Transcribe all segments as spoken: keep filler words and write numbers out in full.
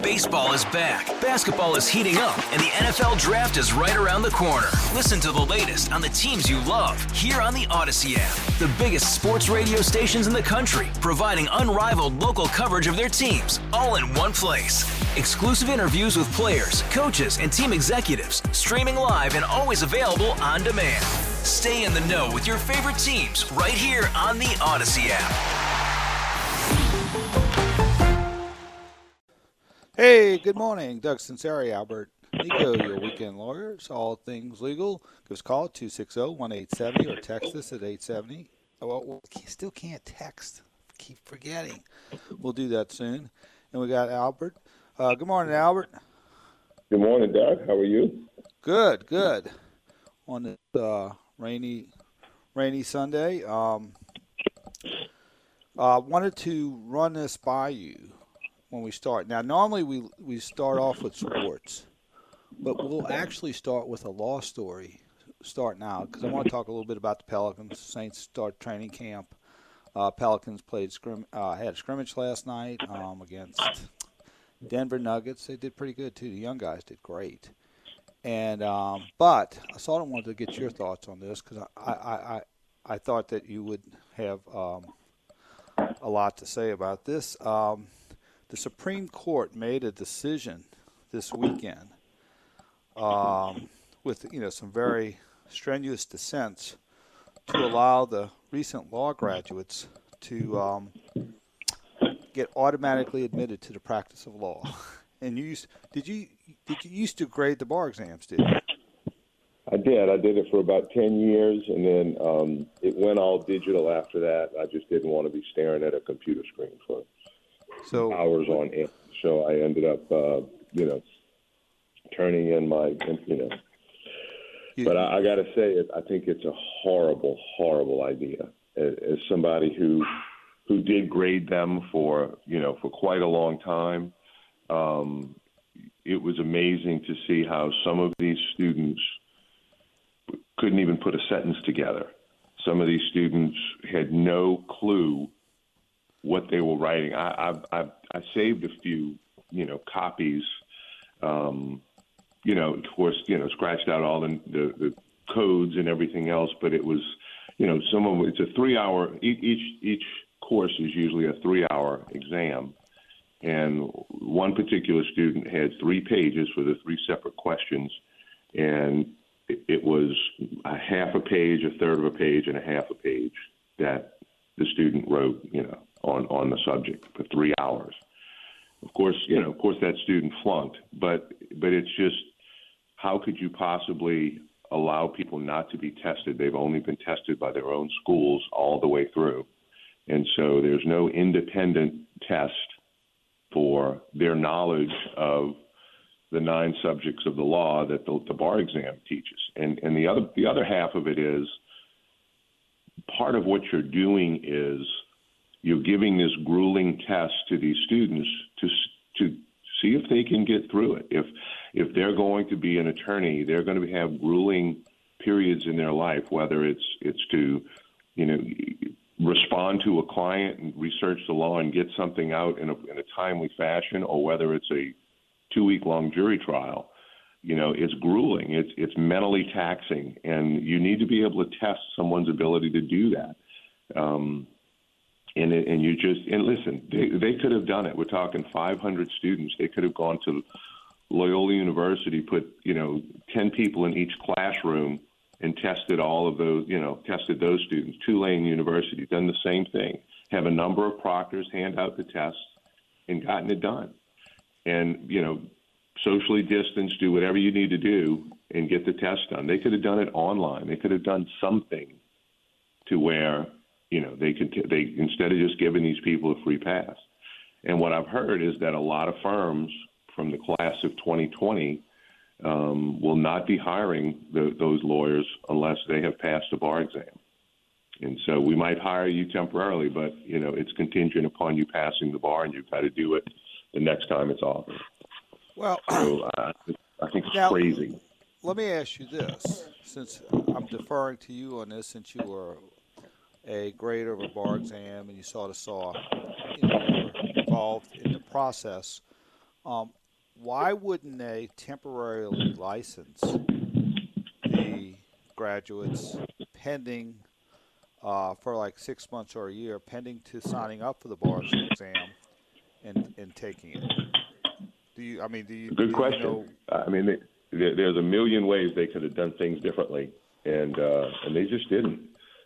Baseball is back, basketball is heating up, and the N F L Draft is right around the corner. Listen to the latest on the teams you love here on the Odyssey app. The biggest sports radio stations in the country, providing unrivaled local coverage of their teams, all in one place. Exclusive interviews with players, coaches, and team executives, streaming live and always available on demand. Stay in the know with your favorite teams right here on the Odyssey app. Hey, good morning. Doug Sinceri, Albert Nico, your weekend lawyers, all things legal. Give us a call at two six zero, one eight seven zero or text us at eight seven zero. Oh, well, we still can't text. Keep forgetting. We'll do that soon. And we got Albert. Uh, good morning, Albert. Good morning, Doug. How are you? Good, good. On this uh, rainy, rainy Sunday, um, uh, wanted to run this by you when we start. Now, normally we we start off with sports, but we'll actually start with a law story. Start now because I want to talk a little bit about the Pelicans. Saints start training camp. Uh, Pelicans played scrim uh, had a scrimmage last night um, against Denver Nuggets. They did pretty good too. The young guys did great. And um, but I sort of wanted to get your thoughts on this because I, I, I I thought that you would have um, a lot to say about this. Um, The Supreme Court made a decision this weekend um, with, you know, some very strenuous dissents to allow the recent law graduates to um, get automatically admitted to the practice of law. And you used, did you did you used to grade the bar exams? Did you? I did. I did it for about ten years, and then um, it went all digital after that. I just didn't want to be staring at a computer screen for So, hours on end. So I ended up, uh, you know, turning in my, you know. You, but I, I got to say, I think it's a horrible, horrible idea. As, as somebody who who did grade them for, you know, for quite a long time, um, it was amazing to see how some of these students couldn't even put a sentence together. Some of these students had no clue what they were writing. I, I, I, I saved a few, you know, copies, um, you know, of course, you know, scratched out all the, the, the codes and everything else, but it was, you know, some of it's a three hour, each, each course is usually a three hour exam. And one particular student had three pages for the three separate questions. And it, it was a half a page, a third of a page, and a half a page that the student wrote, you know, on, on the subject for three hours. Of course, you know, of course that student flunked, but but it's just, how could you possibly allow people not to be tested? They've only been tested by their own schools all the way through. And so there's no independent test for their knowledge of the nine subjects of the law that the, the bar exam teaches. And and the other the other half of it is, part of what you're doing is you're giving this grueling test to these students to to see if they can get through it. If if they're going to be an attorney, they're going to have grueling periods in their life, whether it's it's to, you know, respond to a client and research the law and get something out in a, in a timely fashion, or whether it's a two-week-long jury trial. You know, it's grueling. It's it's mentally taxing, and you need to be able to test someone's ability to do that. Um, and it, and you just and listen, they they could have done it. We're talking five hundred students. They could have gone to Loyola University, put you know ten people in each classroom, and tested all of those. You know, tested those students. Tulane University done the same thing. Have a number of proctors hand out the tests, and gotten it done. And you know. Socially distance, do whatever you need to do and get the test done. They could have done it online. They could have done something to where, you know, they could, they, instead of just giving these people a free pass. And what I've heard is that a lot of firms from the class of twenty twenty um, will not be hiring the, those lawyers unless they have passed a bar exam. And so we might hire you temporarily, but, you know, it's contingent upon you passing the bar, and you've got to do it the next time it's offered. Well, so, uh, I think it's now, crazy. Let me ask you this, since I'm deferring to you on this, since you were a grader of a bar exam and you sort of saw, you know, you were involved in the process. Um, why wouldn't they temporarily license the graduates pending uh, for like six months or a year, pending to signing up for the bar exam and and taking it? Do you? I mean, do you? Good do question. You know? I mean, they, they, there's a million ways they could have done things differently, and uh, and they just didn't.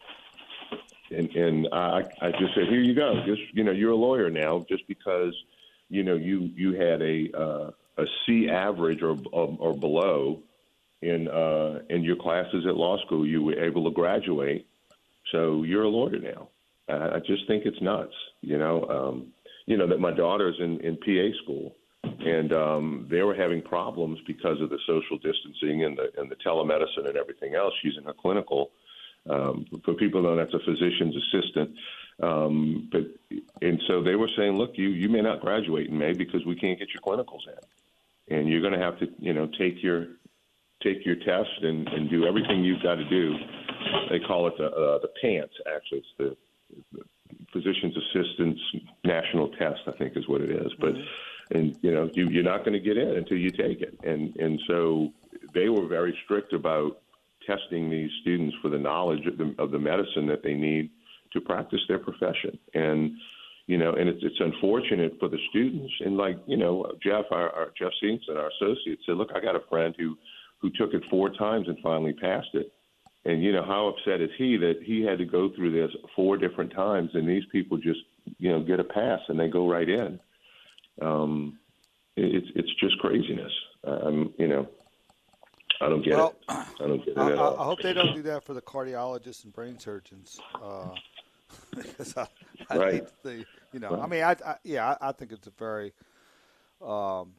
And and I I just said, here you go. Just you know, you're a lawyer now. Just because you know you you had a uh, a C average or or, or below in uh, in your classes at law school, you were able to graduate. So you're a lawyer now. I, I just think it's nuts. You know, um, you know that my daughter's in, in P A school, and um, they were having problems because of the social distancing and the and the telemedicine and everything else. She's in a clinical. Um, for people who know, that's a physician's assistant. Um, but and so they were saying, look, you, you may not graduate in May because we can't get your clinicals in, and you're going to have to, you know, take your take your test and, and do everything you've got to do. They call it the uh, the PANTS. Actually, it's the, the physician's assistant's national test, I think, is what it is. But and you know, you, you're not going to get in until you take it, and and so they were very strict about testing these students for the knowledge of the, of the medicine that they need to practice their profession. And, you know, and it's, it's unfortunate for the students. And like, you know, Jeff, our, our Jeff Stevenson, our associate, said, look, I got a friend who, who took it four times and finally passed it. And, you know, how upset is he that he had to go through this four different times and these people just, you know, get a pass and they go right in. Um, it's, it's just craziness. Um, you know, I don't get well, it. I don't get it I, at all. I hope they don't do that for the cardiologists and brain surgeons. Uh, because I, I right. hate the, you know, right. I mean, I, I yeah, I, I think it's a very, um,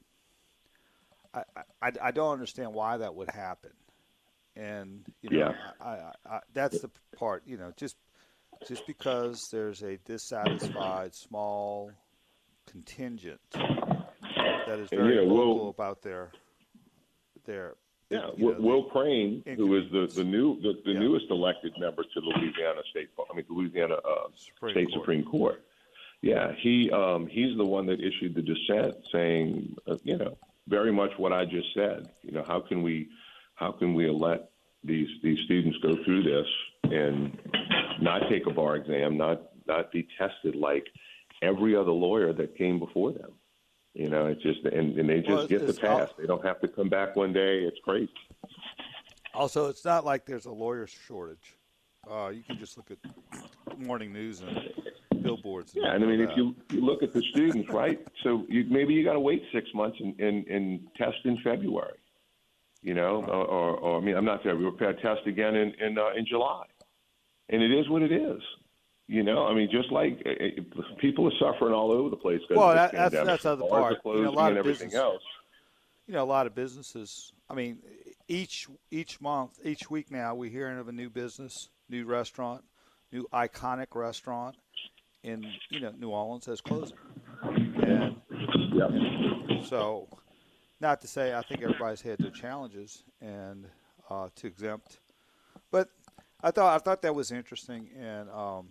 I, I, I don't understand why that would happen. And, you know, yeah. I, I, I, that's the part, you know, just, just because there's a dissatisfied small contingent that is very and, you know, vocal we'll, about their, their, Yeah, you know, Will Crane, who is the, the new the, the yeah. newest elected member to the Louisiana State, I mean, the Louisiana uh, Supreme State Court. Supreme Court. Yeah, he um, he's the one that issued the dissent, saying, uh, you know, very much what I just said. You know, how can we how can we let these these students go through this and not take a bar exam, not not be tested like every other lawyer that came before them. You know, it's just and, and they just well, get the pass. They don't have to come back one day. It's crazy. Also, it's not like there's a lawyer shortage. Uh, you can just look at morning news and billboards. And yeah, and I mean, that. if you, you look at the students, right? So you, maybe you got to wait six months and, and, and test in February. You know, or, or, or I mean, I'm not February. We'll test again in in, uh, in July, and it is what it is. You know, I mean, just like it, people are suffering all over the place. Well, of that, this that's pandemic. that's other Bars part. are closing You know, a lot and of everything business, else. You know, a lot of businesses. I mean, each each month, each week now, we're hearing of a new business, new restaurant, new iconic restaurant in you know New Orleans that's closing. And, Yep. and so, not to say I think everybody's had their challenges and uh, to exempt, but I thought I thought that was interesting and. Um,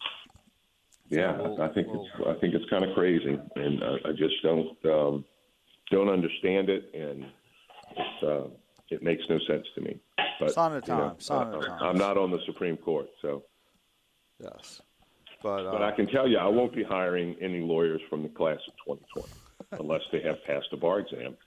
Yeah, we'll, I think we'll, it's I think it's kind of crazy, and uh, I just don't um, don't understand it, and it's, uh, it makes no sense to me. But sign of time, you know, sign uh, of time. I'm not on the Supreme Court, so. Yes, but uh, But I can tell you, I won't be hiring any lawyers from the class of twenty twenty unless they have passed a bar exam.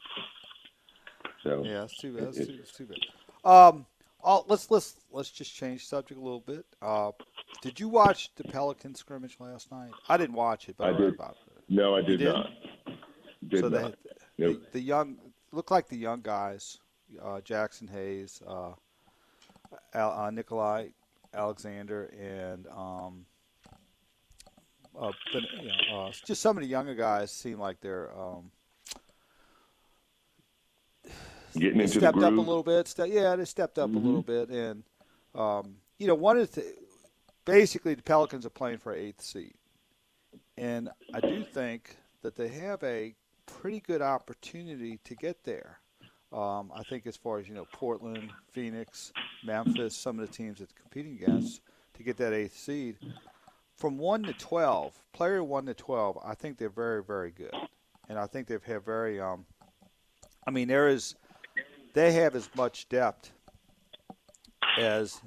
So yeah, that's too bad. That's it, too, that's too bad. Um, I'll, let's let's let's just change subject a little bit. Uh, did you watch the Pelican scrimmage last night? I didn't watch it, but I, I read did. about it. No, I did You not. Did so not. They, Nope. the, the young look like the young guys, uh, Jackson Hayes, uh, Al, uh, Nikolai Alexander, and um, uh, but, you know, uh, just some of the younger guys seem like they're. Um, Getting they into stepped the up a groove. little bit. Ste- yeah, they stepped up Mm-hmm. a little bit, and um, you know, one of the basically the Pelicans are playing for eighth seed, and I do think that they have a pretty good opportunity to get there. Um, I think as far as you know, Portland, Phoenix, Memphis, some of the teams that they're competing against to get that eighth seed. From one to twelve, player one to twelve, I think they're very, very good. and I think they've had very. Um, I mean, there is, they have as much depth as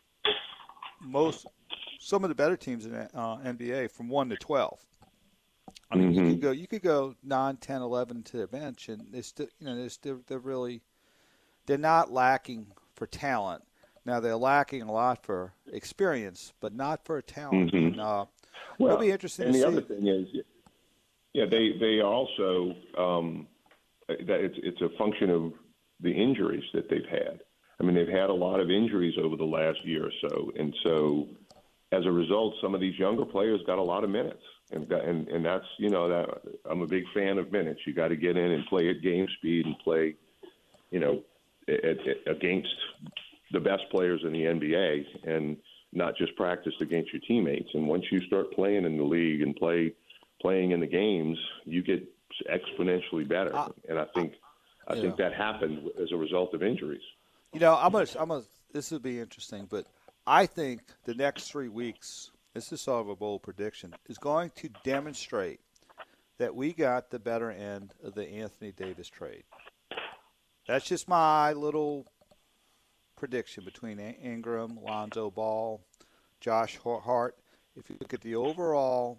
most, some of the better teams in the uh, N B A from one to twelve. I mean, mm-hmm. you could go, you could go nine, ten, eleven to their bench, and they still, you know, they're still, they're really, they're not lacking for talent. Now they're lacking a lot for experience, but not for talent. Mm-hmm. And, uh, well, it'll be interesting. And to the see. other thing is, yeah, they they also um, that it's it's a function of the injuries that they've had. I mean, they've had a lot of injuries over the last year or so, and so as a result, some of these younger players got a lot of minutes, and and and that's you know that I'm a big fan of minutes. You got to get in and play at game speed and play, you know, at, at, against the best players in the N B A, and not just practice against your teammates. And once you start playing in the league and play playing in the games, you get exponentially better. Uh, and I think I yeah. think that happened as a result of injuries. You know, I'm gonna, I'm gonna, this would be interesting, but I think the next three weeks, this is sort of a bold prediction, is going to demonstrate that we got the better end of the Anthony Davis trade. That's just my little prediction between Ingram, Lonzo Ball, Josh Hart. If you look at the overall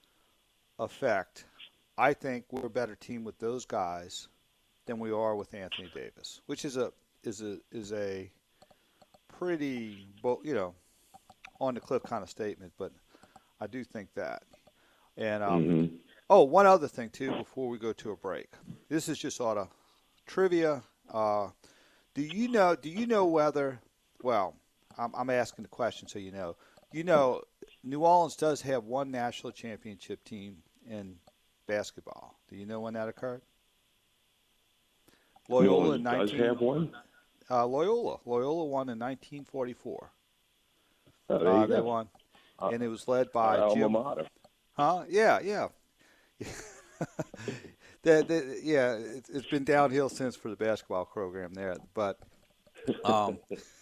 effect, I think we're a better team with those guys than we are with Anthony Davis, which is a is a is a pretty, you know, on the cliff kind of statement, but I do think that. And um, mm-hmm. oh, one other thing too before we go to a break. This is just sort of trivia. Uh, do you know? Do you know whether? Well, I'm, I'm asking the question so you know. You know, New Orleans does have one national championship team in basketball. Do you know when that occurred? Loyola New Orleans does have one. Uh, Loyola, Loyola won in nineteen forty-four. Oh, there uh, you they go. won, uh, and it was led by uh, Jim. Alma Mater. Huh? Yeah, yeah. the, the, yeah, it, it's been downhill since for the basketball program there, but, um,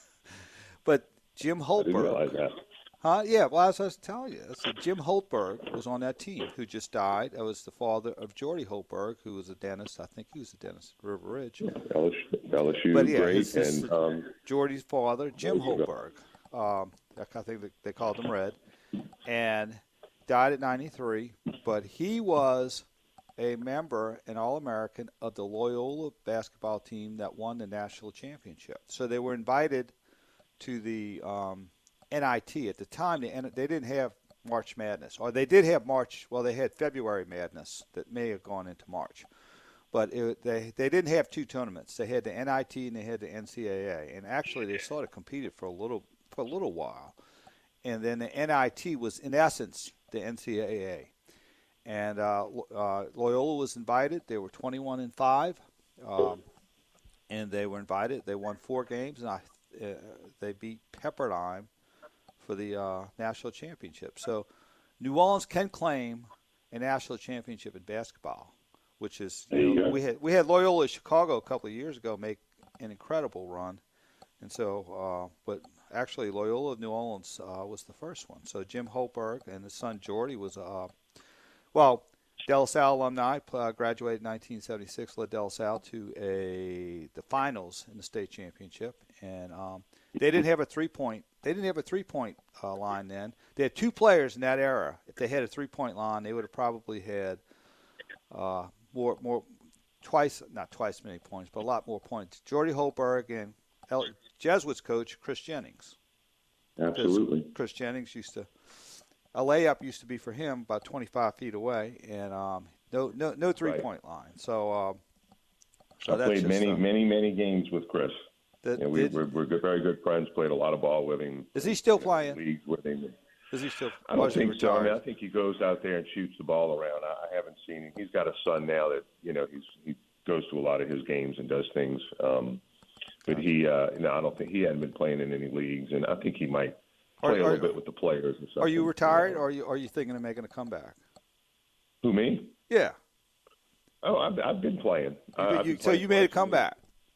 but Jim Holtberg. I didn't realize that. Huh? Yeah, well, as I was telling you, so Jim Holtberg was on that team who just died. That was the father of Jordy Holtberg, who was a dentist. I think he was a dentist at River Ridge. Yeah, L S U, but yeah, great. his, his, and, um, Jordy's father, Jim Holtberg, um, I think they called him Red, and died at ninety-three. But he was a member, an All-American of the Loyola basketball team that won the national championship. So they were invited to the um, N I T. At the time, they, they didn't have March Madness. Or they did have March, well, they had February Madness that may have gone into March. But it, they they didn't have two tournaments. They had the N I T and they had the N C double A. And actually, they sort of competed for a little for a little while. And then the N I T was, in essence, the N C double A. And uh, uh, Loyola was invited. They were twenty-one and five, um, and they were invited. They won four games, and I, uh, they beat Pepperdine for the uh, national championship. So New Orleans can claim a national championship in basketball, which is, you know, we had we had Loyola Chicago a couple of years ago make an incredible run, and so uh, but actually Loyola New Orleans uh, was the first one. So Jim Holtberg and his son Jordy was uh, well, De La Salle alumni, uh, graduated in nineteen seventy-six, led De La Salle to a the finals in the state championship, and um, they didn't have a three-point. They didn't have a three-point uh, line then. They had two players in that era. If they had a three-point line, they would have probably had uh, more, more, twice, not twice many points, but a lot more points. Jordy Holtberg and El- Jesuits coach Chris Jennings. Absolutely. Chris Jennings used to. A layup used to be for him about twenty-five feet away, and um, no, no, no three-point right. line. So, um, so I that's played just, many, uh, many, many games with Chris. That, yeah, we, did, we're, we're good, very good friends. Played a lot of ball with him. Is he still playing? Leagues with him. Is he still? I don't think so. I mean, I think he goes out there and shoots the ball around. I, I haven't seen him. He's got a son now that you know he's he goes to a lot of his games and does things. Um, but he, uh, no, I don't think he hadn't been playing in any leagues, and I think he might. Play are, a little are, bit with the players and stuff. Are you retired, or are you are you thinking of making a comeback? Who, me? Yeah. Oh, I've, I've been playing. You, uh, you, been so playing you made a comeback?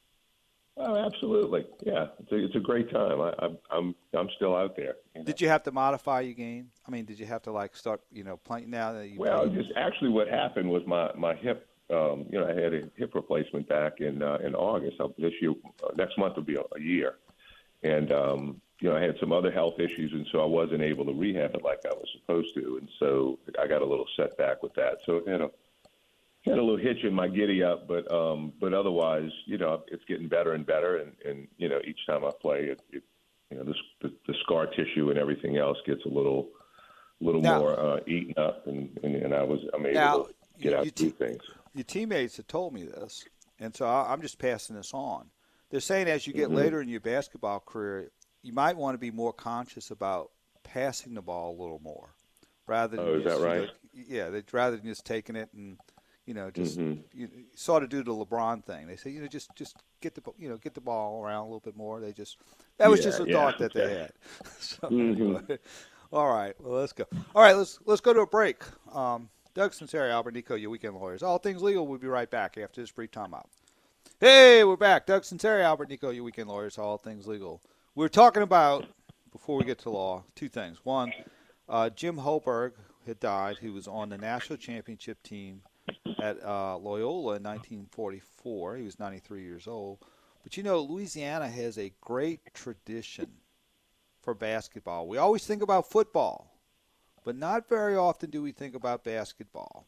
Oh, absolutely. Yeah, it's a, it's a great time. I, I'm I'm I'm still out there. You know? Did you have to modify your game? I mean, did you have to like start, you know, playing now that you? Well, play? just actually, what happened was my my hip um, you know, I had a hip replacement back in uh, in August. I, this year, uh, next month will be a, a year, and um, you know, I had some other health issues, and so I wasn't able to rehab it like I was supposed to, and so I got a little setback with that. So you know, had a little hitch in my giddy up, but um, but otherwise, you know, it's getting better and better, and, and you know, each time I play, it, it you know, this, the, the scar tissue and everything else gets a little, little now, more uh, eaten up, and, and, and I was I'm able now, to get you, out you through te- things. Your teammates have told me this, and so I, I'm just passing this on. They're saying as you get Mm-hmm. later in your basketball career, you might want to be more conscious about passing the ball a little more, rather than Oh, is just, that right? You know, yeah, they'd rather than just taking it and you know just Mm-hmm. you sort of do the LeBron thing. They say you know just just get the you know get the ball around a little bit more. They just that was Yeah, just a yeah, thought that okay. they had. So Mm-hmm. anyway, all right, well let's go. All right, let's let's go to a break. Um, Doug Sunseri, Albert Nico, your weekend lawyers. All things legal. We'll be right back after this brief timeout. Hey, we're back. Doug Sunseri, Albert Nico, your weekend lawyers. All things legal. We're talking about, before we get to law, two things. One, uh, Jim Holberg had died. He was on the national championship team at uh, Loyola in nineteen forty-four. He was ninety-three years old. But, you know, Louisiana has a great tradition for basketball. We always think about football, but not very often do we think about basketball.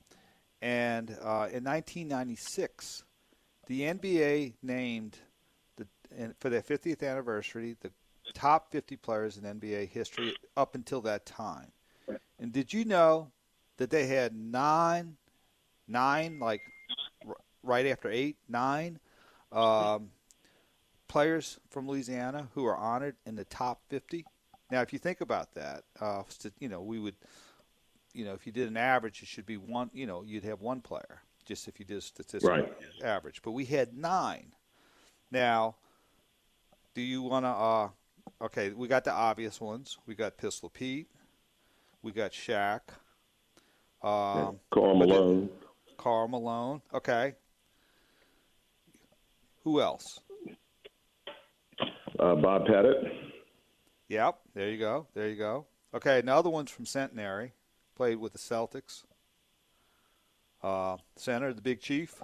And uh, in nineteen ninety-six, the N B A named, the and for their fiftieth anniversary, the top fifty players in N B A history up until that time. And did you know that they had nine, nine like r- right after eight, nine um, players from Louisiana who are honored in the top fifty? Now, if you think about that, uh, you know, we would, you know, if you did an average, it should be one, you know, you'd have one player, just if you did a statistical Right. average. But we had nine. Now, do you want to, uh, okay, we got the obvious ones. We got Pistol Pete. We got Shaq. Um, Karl Malone. Karl Malone. Okay. Who else? Uh, Bob Pettit. Yep, there you go. There you go. Okay, another one's from Centenary. Played with the Celtics. Uh, center, the Big Chief.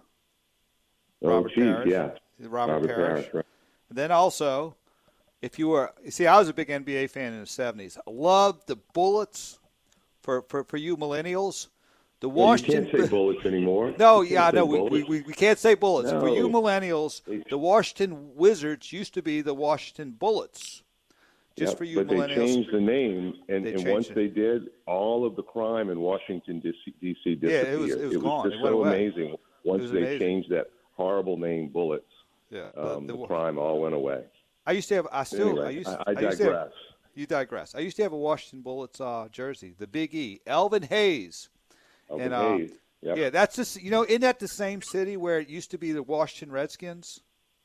Oh, Robert Chief, Parrish. yeah. Robert, Robert Parrish. Parrish, right. And then also, if you were, you see, I was a big N B A fan in the seventies. I loved the Bullets for, for, for you millennials. The Well, Washington. you can't say bullets anymore. No, You yeah, can't no, say we, we, bullets. we, we can't say Bullets. For you No. millennials, the Washington Wizards used to be the Washington Bullets. Just Yeah, for you but millennials. they changed the name, and, They and changed once it. they did, all of the crime in Washington, D C disappeared. it was- it was gone. just It went so away. amazing. Once was they amazing. changed that horrible name, Bullets, Yeah, the- um, the- the crime all went away. I used to have. I still. Anyway, I used. I, I used to have- digress. you digress. I used to have a Washington Bullets uh, jersey, the Big E, Elvin Hayes. Elvin and, uh, Hayes. Yep. Yeah, that's just you know, isn't that the same city where it used to be the Washington Redskins?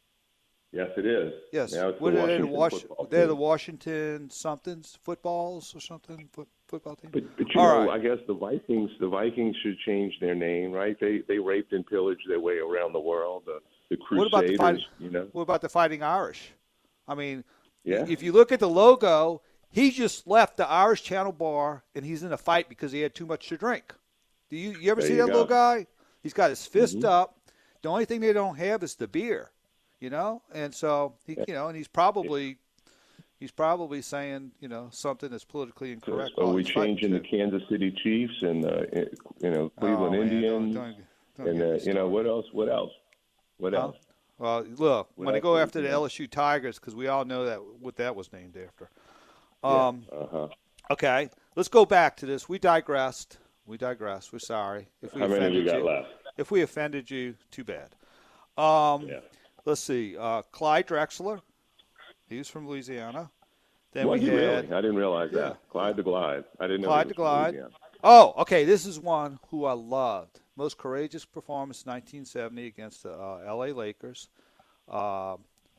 Yes, it is. Yes. Now it's What the are they? The Washington Wash- football they're team. the Washington somethings footballs or something foot, football team. But, but you All know, right. I guess the Vikings, the Vikings should change their name, right? They they raped and pillaged their way around the world. The the Crusaders, What about the fighting? you know. What about the Fighting Irish? I mean, Yeah. if you look at the logo, he just left the Irish Channel Bar and he's in a fight because he had too much to drink. Do you you ever There see you that go. little guy? He's got his fist Mhm. up. The only thing they don't have is the beer, you know. And so he, you know, and he's probably he's probably saying, you know, something that's politically So, incorrect. so while we he's fighting changing the too. Kansas City Chiefs and uh, you know Cleveland Oh, man, Indians don't- don't- don't and get me uh, you know started. what else? What else? What Huh? else? Well, look, What when they else go do we after the do? L S U Tigers, because we all know that what that was named after. Yeah. Um, Uh-huh. Okay, let's go back to this. We digressed. We digressed. We're sorry if we How many offended we got you. left? If we offended you, too bad. Um, Yeah. Let's see. Uh, Clyde Drexler. He's from Louisiana. Then Was we he had really? I didn't realize Yeah. that. Clyde the Glide. I didn't know. Clyde he the was from Glide. Louisiana. Oh, okay. This is one who I loved. Most courageous performance, nineteen seventy, against the uh, L A Lakers. Uh,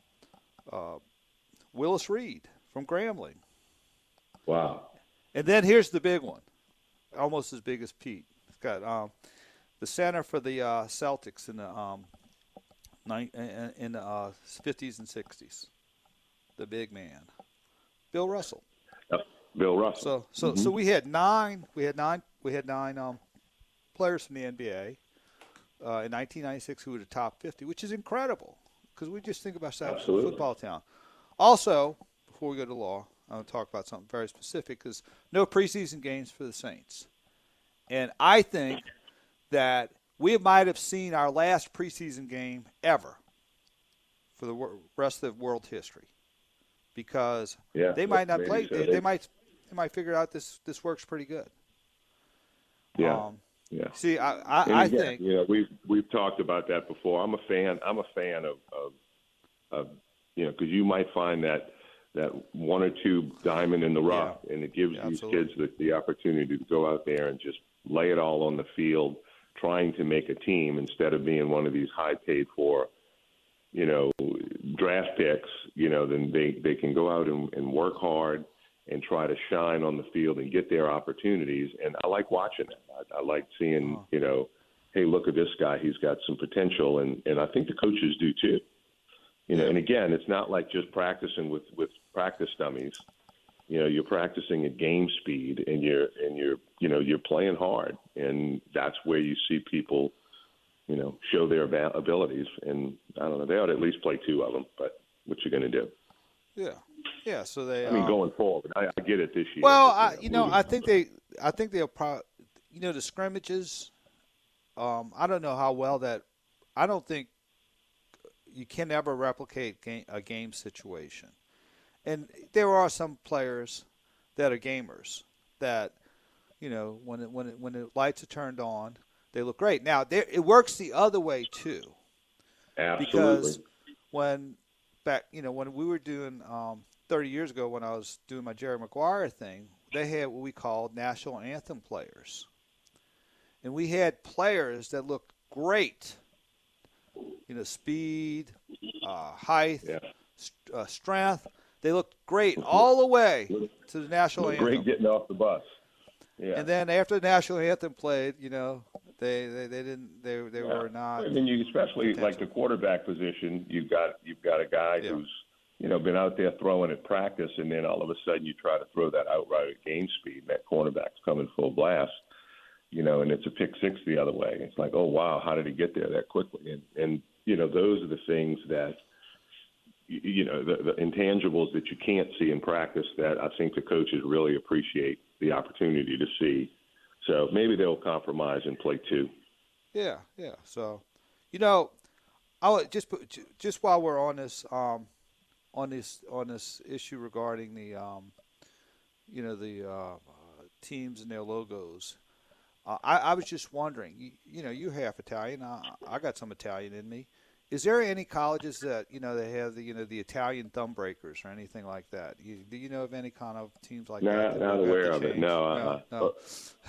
uh, Willis Reed from Grambling. Wow. And then here's the big one, almost as big as Pete. It's got um, the center for the uh, Celtics in the um, ni- in, in the uh, fifties and sixties. The big man, Bill Russell. Yep. Bill Russell. So so Mhm. so we had nine. We had nine. We had nine um, players from the N B A. uh, in nineteen ninety-six who were the top fifty, which is incredible because we just think about South Absolutely. football town. Also, before we go to law, I want to talk about something very specific because no preseason games for the Saints. And I think that we might have seen our last preseason game ever for the rest of world history because yeah, they might not play. So. They, they might they might figure out this this works pretty good. Yeah. Um, yeah. See, I I, and I again, think you know we've we've talked about that before. I'm a fan. I'm a fan of of, of you know because you might find that that one or two diamond in the rough, yeah. and it gives yeah, these absolutely. kids the, the opportunity to go out there and just lay it all on the field, trying to make a team instead of being one of these high paid for, you know, draft picks. You know, then they they can go out and, and work hard and try to shine on the field and get their opportunities. And I like watching it. I, I like seeing, oh. you know, hey, look at this guy. He's got some potential. And, and I think the coaches do too. You know, yeah. and again, it's not like just practicing with, with practice dummies. You know, you're practicing at game speed and you're, and you're, you know, you're playing hard. And that's where you see people, you know, show their abilities. And I don't know, they ought to at least play two of them, but what you going to do? Yeah. Yeah, so they. I mean, um, going forward, I, I get it this year. Well, but, I, you know, moving I think they, I think they'll probably, you know, the scrimmages. Um, I don't know how well that. I don't think you can ever replicate game, a game situation, and there are some players that are gamers that, you know, when it, when it, when the lights are turned on, they look great. Now, there, it works the other way too. Absolutely. Because when back, you know, when we were doing. Um, thirty years ago when I was doing my Jerry Maguire thing, they had what we called national anthem players. And we had players that looked great. You know, speed, uh, height, yeah. st- uh, strength. They looked great all the way to the national looked anthem. Great getting off the bus. Yeah. And then after the national anthem played, you know, they, they, they didn't they they yeah. were not. I mean, you especially potential. like the quarterback position, you've got you've got a guy Yeah. who's you know, been out there throwing at practice, and then all of a sudden you try to throw that outright at game speed, and that cornerback's coming full blast, you know, and it's a pick six the other way. It's like, oh, wow, how did he get there that quickly? And, and you know, those are the things that, you, you know, the, the intangibles that you can't see in practice that I think the coaches really appreciate the opportunity to see. So maybe they'll compromise and play two. Yeah, yeah. So, you know, I'll just put, just while we're on this, um, on this on this issue regarding the um, you know the uh, uh, teams and their logos, uh, I, I was just wondering. You, you know, you're half Italian. I, I got some Italian in me. Is there any colleges that you know they have the you know the Italian thumb breakers or anything like that? You, do you know of any kind of teams like no, that? that not aware of it. No, uh, no. no.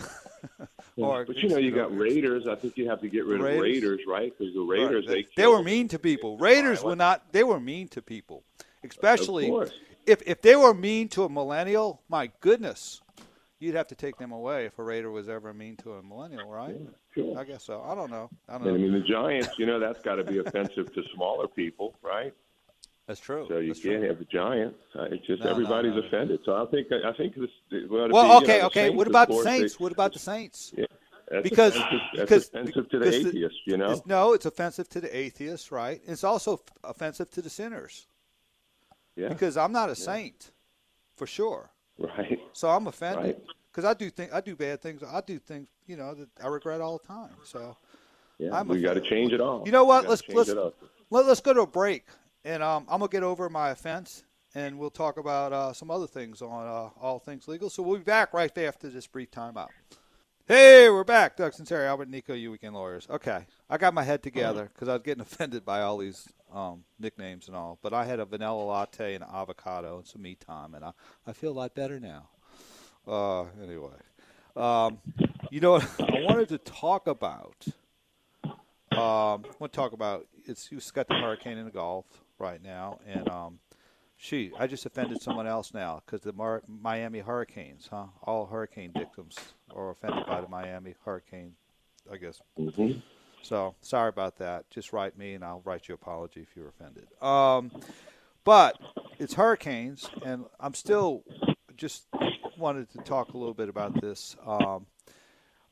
Or, but you know, you got Raiders. I think you have to get rid Raiders? of Raiders, right? Because the Raiders, right. they they were mean to people. Raiders were not. They were mean to people. Especially if if they were mean to a millennial, my goodness, you'd have to take them away if a Raider was ever mean to a millennial, right? Yeah, sure. I guess so. I don't know. I don't I know. mean, the Giants, you know, that's got to be offensive to smaller people, right? That's true. So you That's can't true. have the Giants. Uh, it's just No, everybody's no, no. offended. So I think I think this. Well, Well, be, okay, you know, okay. Saints, What about of the course, Saints? They, What about the Saints? Yeah, that's because offensive, that's because offensive to the because atheists, you know. It's, no, it's offensive to the atheists, right? It's also offensive to the sinners. Yeah. Because I'm not a Yeah. saint, for sure. Right. So I'm offended Right. because I do think I do bad things. I do things, you know, that I regret all the time. So Yeah. I'm we got to offended. change it all. You know what? We gotta Let's change let's it up. let, let's go to a break, and um, I'm gonna get over my offense, and we'll talk about uh, some other things on uh, All Things Legal. So we'll be back right after this brief timeout. Hey, we're back. Doug Sinceri, Albert Nico, You Weekend Lawyers. Okay, I got my head together because I was getting offended by all these um, nicknames and all. But I had a vanilla latte and avocado and some me time, and I, I feel a lot better now. Uh, anyway, um, you know what I wanted to talk about? Um, I want to talk about it's you've got the hurricane in the Gulf right now, and um, She, I just offended someone else now because the Mar- Miami Hurricanes, huh? All hurricane victims are offended by the Miami Hurricane, I guess. Mm-hmm. So sorry about that. Just write me and I'll write you an apology if you're offended. Um, but it's hurricanes, and I'm still just wanted to talk a little bit about this. Um,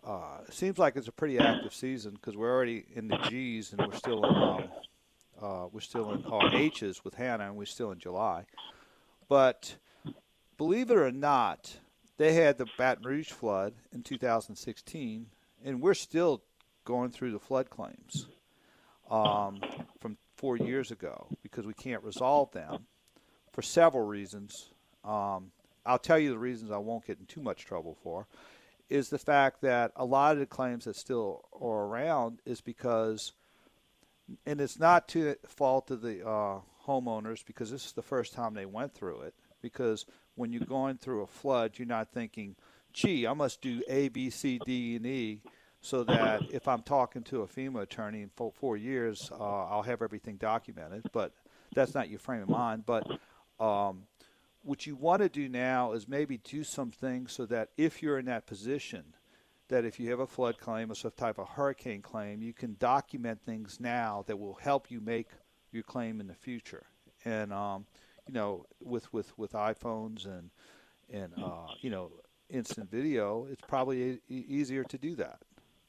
uh, it seems like it's a pretty active season because we're already in the G's and we're still in um, uh, we're still in our H's with Hannah, and we're still in July. But believe it or not, they had the Baton Rouge flood in two thousand sixteen, and we're still going through the flood claims um, from four years ago because we can't resolve them for several reasons. Um, I'll tell you the reasons I won't get in too much trouble for, is the fact that a lot of the claims that still are around is because, and it's not to the fault of the uh, homeowners because this is the first time they went through it, because when you're going through a flood, you're not thinking, gee, I must do A, B, C, D, and E so that if I'm talking to a FEMA attorney in four, four years, uh, I'll have everything documented. But that's not your frame of mind. But um, what you want to do now is maybe do some things so that if you're in that position, that if you have a flood claim or some type of hurricane claim, you can document things now that will help you make your claim in the future. And, um, you know, with, with, with iPhones and, and uh, you know, instant video, it's probably e- easier to do that.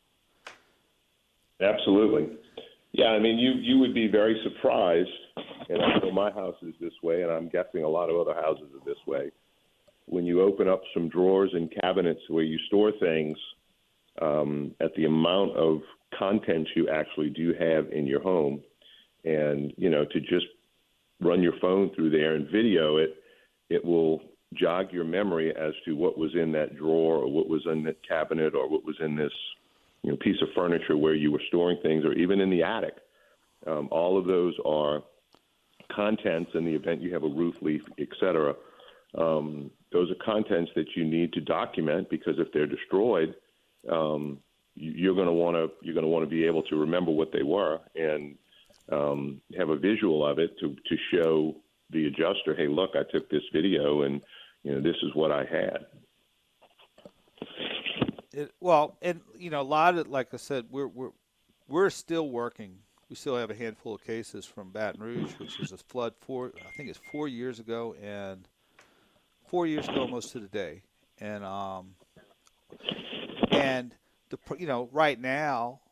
Absolutely. Yeah, I mean, you, you would be very surprised, and I know my house is this way, and I'm guessing a lot of other houses are this way. When you open up some drawers and cabinets where you store things, um, at the amount of content you actually do have in your home, and, you know, to just run your phone through there and video it, it will jog your memory as to what was in that drawer or what was in that cabinet or what was in this, you know, piece of furniture where you were storing things, or even in the attic. Um, all of those are contents in the event you have a roof leak, et cetera. Um, those are contents that you need to document because if they're destroyed, um, you, you're going to want to you're going to want to be able to remember what they were and um, have a visual of it to to show the adjuster, hey, look, I took this video and you know this is what I had. It, well, and you know, a lot of, like I said, we're we're we're still working. We still have a handful of cases from Baton Rouge, which is a flood four, I think it's four years ago, and four years ago almost to the day, and um, and the you know right now,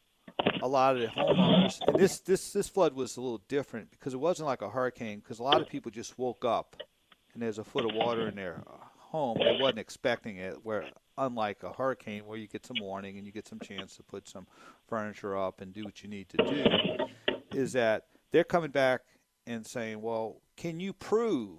a lot of the homeowners, and this this this flood was a little different because it wasn't like a hurricane, because a lot of people just woke up and there's a foot of water in their home. They wasn't expecting it, where unlike a hurricane where you get some warning and you get some chance to put some furniture up and do what you need to do, is that they're coming back and saying, well, can you prove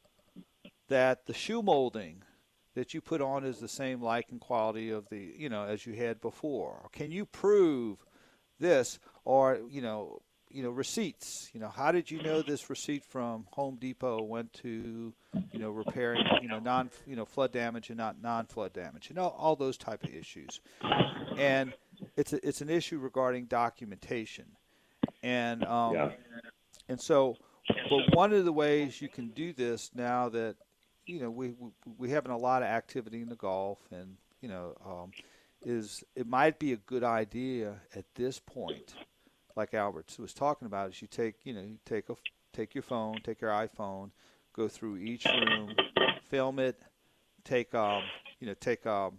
that the shoe molding that you put on is the same like and quality of the, you know, as you had before? Can you prove this? Or, you know, you know, receipts, you know, how did you know this receipt from Home Depot went to, you know, repairing, you know, non, you know, flood damage and not non-flood damage, you know, all those type of issues. And it's a, it's an issue regarding documentation. And, um, yeah. and so, but one of the ways you can do this now that, you know, we, we, we having a lot of activity in the Gulf and, you know, um, is it might be a good idea at this point, like Albert was talking about, is you take, you know, you take a, take your phone, take your iPhone, go through each room, film it, take, um, you know, take um,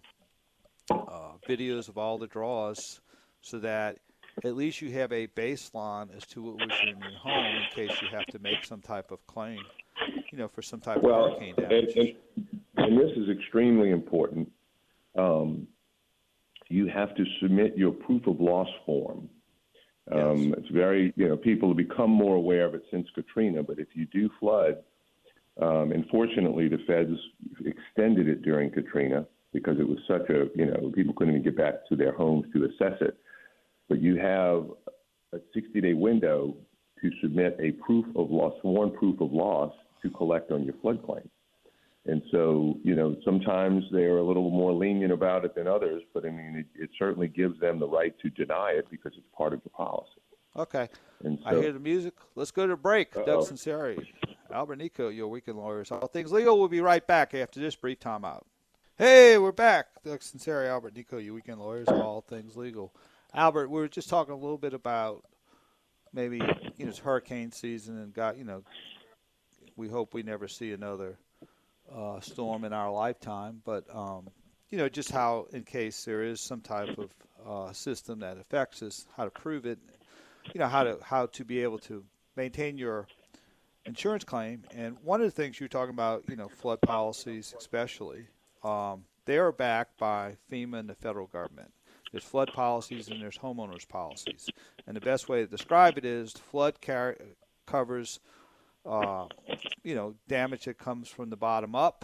uh, videos of all the draws, so that at least you have a baseline as to what was in your home in case you have to make some type of claim, you know, for some type well, of hurricane damage. And, and, and this is extremely important. Um, you have to submit your proof of loss form. Um, yes. It's very, you know, people have become more aware of it since Katrina, but if you do flood, um, and fortunately the feds extended it during Katrina because it was such a, you know, people couldn't even get back to their homes to assess it. But you have a sixty-day window to submit a proof of loss, sworn proof of loss to collect on your flood claim. And so, you know, sometimes they're a little more lenient about it than others, but I mean, it, it certainly gives them the right to deny it because it's part of the policy. Okay. And so, I hear the music. Let's go to break. Uh-oh. Doug Sinceri, Albert Nico, your Weekend Lawyers, All Things Legal. We'll be right back after this brief timeout. Hey, we're back. Doug Sinceri, Albert Nico, your Weekend Lawyers, All Things Legal. Albert, we were just talking a little bit about maybe, you know, it's hurricane season and got, you know, we hope we never see another Uh, storm in our lifetime, but um, you know, just how, in case there is some type of uh, system that affects us, how to prove it, you know, how to how to be able to maintain your insurance claim. And one of the things you're talking about, you know, flood policies especially, um, they are backed by FEMA and the federal government. There's flood policies and there's homeowners policies. And the best way to describe it is flood car- covers, uh, you know, damage that comes from the bottom up.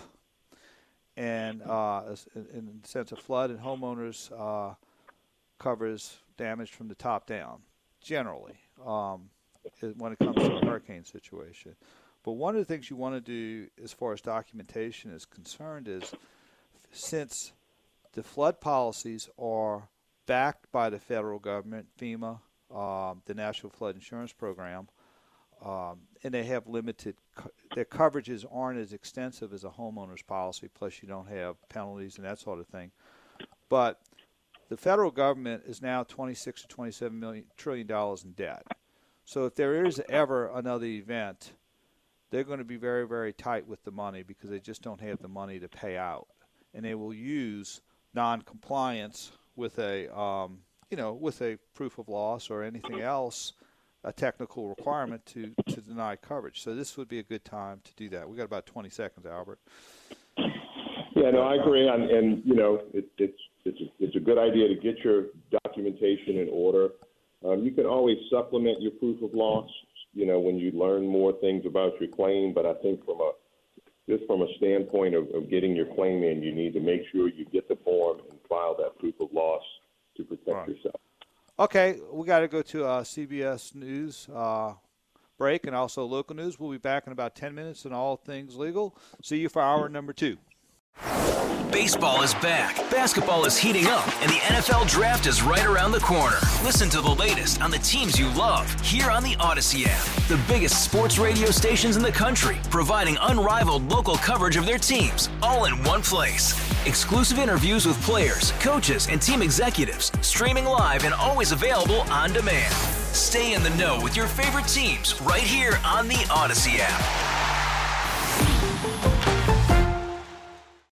And uh, in the sense of flood, and homeowners uh, covers damage from the top down, generally, um, when it comes to a hurricane situation. But one of the things you want to do as far as documentation is concerned is, since the flood policies are backed by the federal government, FEMA, um, the National Flood Insurance Program, um, and they have limited co- – their coverages aren't as extensive as a homeowner's policy, plus you don't have penalties and that sort of thing. But the federal government is now twenty-six to twenty-seven million trillion dollars in debt. So if there is ever another event, they're going to be very, very tight with the money because they just don't have the money to pay out. And they will use non-compliance with a, um, you know, with a proof of loss or anything else, a technical requirement to, to deny coverage. So this would be a good time to do that. We got about twenty seconds, Albert. Yeah, no, I agree. And, and you know, it, it's it's a, it's a good idea to get your documentation in order. Um, you can always supplement your proof of loss, you know, when you learn more things about your claim. But I think from a just from a standpoint of, of getting your claim in, you need to make sure you get the form and file that proof of loss to protect right. yourself. Okay, we got to go to uh, C B S News uh, break and also local news. We'll be back in about ten minutes on All Things Legal. See you for hour number two. Baseball is back, basketball is heating up, and the N F L Draft is right around the corner. Listen to the latest on the teams you love here on the Odyssey app. The biggest sports radio stations in the country, providing unrivaled local coverage of their teams, all in one place. Exclusive interviews with players, coaches, and team executives, streaming live and always available on demand. Stay in the know with your favorite teams right here on the Odyssey app.